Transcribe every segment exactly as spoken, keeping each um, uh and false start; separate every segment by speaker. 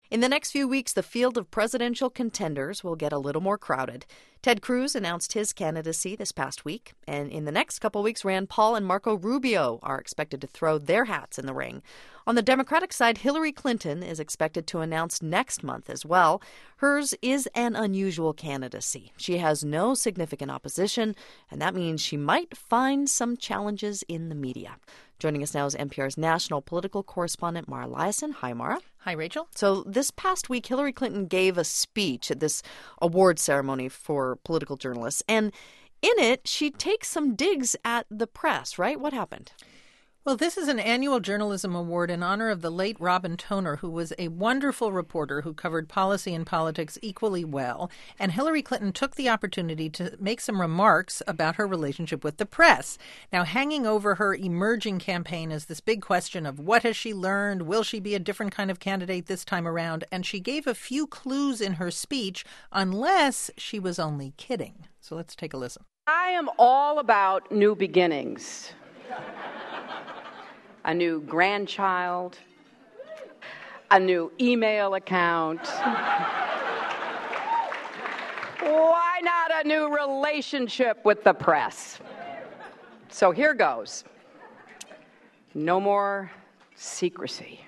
Speaker 1: In the next few weeks, the field of presidential contenders will get a little more crowded. Ted Cruz announced his candidacy this past week, and in the next couple weeks, Rand Paul and Marco Rubio are expected to throw their hats in the ring. On the Democratic side, Hillary Clinton is expected to announce next month as well. Hers is an unusual candidacy. She has no significant opposition, and that means she might find some challenges in the media. Joining us now is N P R's national political correspondent, Mara Liasson. Hi, Mara.
Speaker 2: Hi, Rachel.
Speaker 1: So this past week, Hillary Clinton gave a speech at this award ceremony for political journalists. And in it, she takes some digs at the press, right? What happened?
Speaker 2: Well, this is an annual journalism award in honor of the late Robin Toner, who was a wonderful reporter who covered policy and politics equally well. And Hillary Clinton took the opportunity to make some remarks about her relationship with the press. Now, hanging over her emerging campaign is this big question of what has she learned? Will she be a different kind of candidate this time around? And she gave a few clues in her speech, unless she was only kidding. So let's take a listen.
Speaker 3: I am all about new beginnings. A new grandchild, a new email account. Why not a new relationship with the press? So here goes. No more secrecy.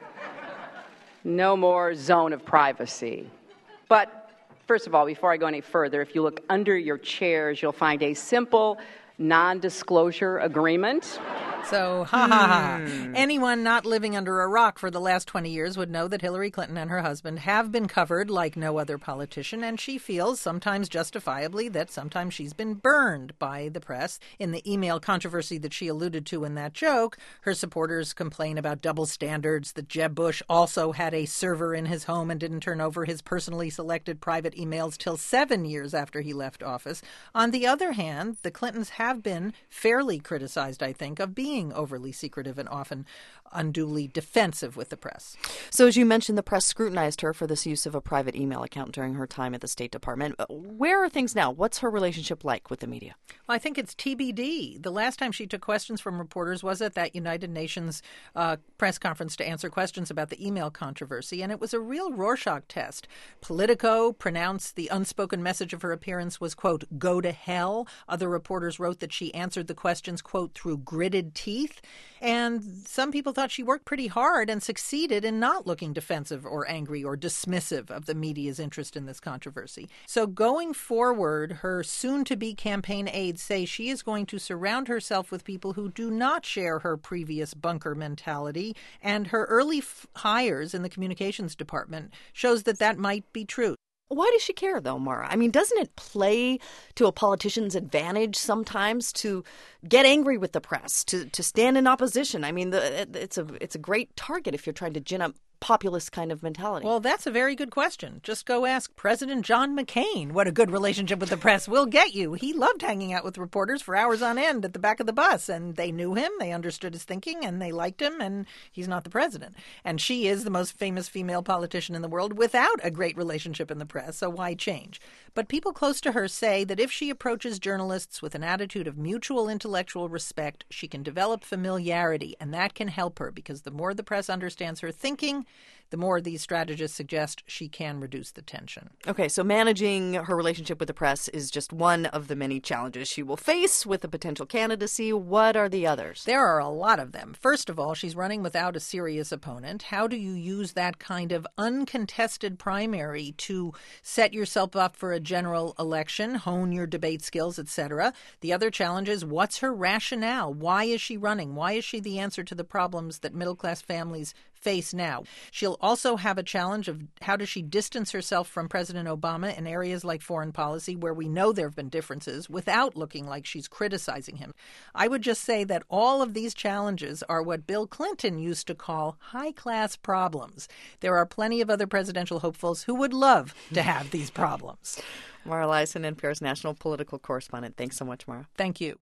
Speaker 3: No more zone of privacy. But first of all, before I go any further, if you look under your chairs, you'll find a simple non-disclosure agreement.
Speaker 2: So, ha ha ha. Anyone not living under a rock for the last twenty years would know that Hillary Clinton and her husband have been covered like no other politician, and she feels, sometimes justifiably, that sometimes she's been burned by the press. In the email controversy that she alluded to in that joke, her supporters complain about double standards, that Jeb Bush also had a server in his home and didn't turn over his personally selected private emails till seven years after he left office. On the other hand, the Clintons have been fairly criticized, I think, of being overly secretive and often unduly defensive with the press.
Speaker 1: So as you mentioned, the press scrutinized her for this use of a private email account during her time at the State Department. Where are things now? What's her relationship like with the media?
Speaker 2: Well, I think it's T B D. The last time she took questions from reporters was at that United Nations uh, press conference to answer questions about the email controversy, and it was a real Rorschach test. Politico pronounced the unspoken message of her appearance was, quote, go to hell. Other reporters wrote that she answered the questions, quote, through gritted teeth. And some people thought she worked pretty hard and succeeded in not looking defensive or angry or dismissive of the media's interest in this controversy. So going forward, her soon-to-be campaign aides say she is going to surround herself with people who do not share her previous bunker mentality, and her early f- hires in the communications department shows that that might be true.
Speaker 1: Why does she care, though, Mara? I mean, doesn't it play to a politician's advantage sometimes to get angry with the press, to, to stand in opposition? I mean, the, it's a it's a great target if you're trying to gin up populist kind of mentality.
Speaker 2: Well, that's a very good question. Just go ask President John McCain what a good relationship with the press will get you. He loved hanging out with reporters for hours on end at the back of the bus, and they knew him, they understood his thinking, and they liked him, and he's not the president. And she is the most famous female politician in the world without a great relationship in the press, so why change? But people close to her say that if she approaches journalists with an attitude of mutual intellectual respect, she can develop familiarity, and that can help her, because the more the press understands her thinking, the more these strategists suggest she can reduce the tension.
Speaker 1: Okay, so managing her relationship with the press is just one of the many challenges she will face with a potential candidacy. What are the others?
Speaker 2: There are a lot of them. First of all, she's running without a serious opponent. How do you use that kind of uncontested primary to set yourself up for a general election, hone your debate skills, et cetera? The other challenge is, what's her rationale? Why is she running? Why is she the answer to the problems that middle-class families face now? She'll also have a challenge of how does she distance herself from President Obama in areas like foreign policy where we know there have been differences without looking like she's criticizing him. I would just say that all of these challenges are what Bill Clinton used to call high-class problems. There are plenty of other presidential hopefuls who would love to have these problems.
Speaker 1: Mara Liasson, N P R's national political correspondent. Thanks so much, Mara.
Speaker 2: Thank you.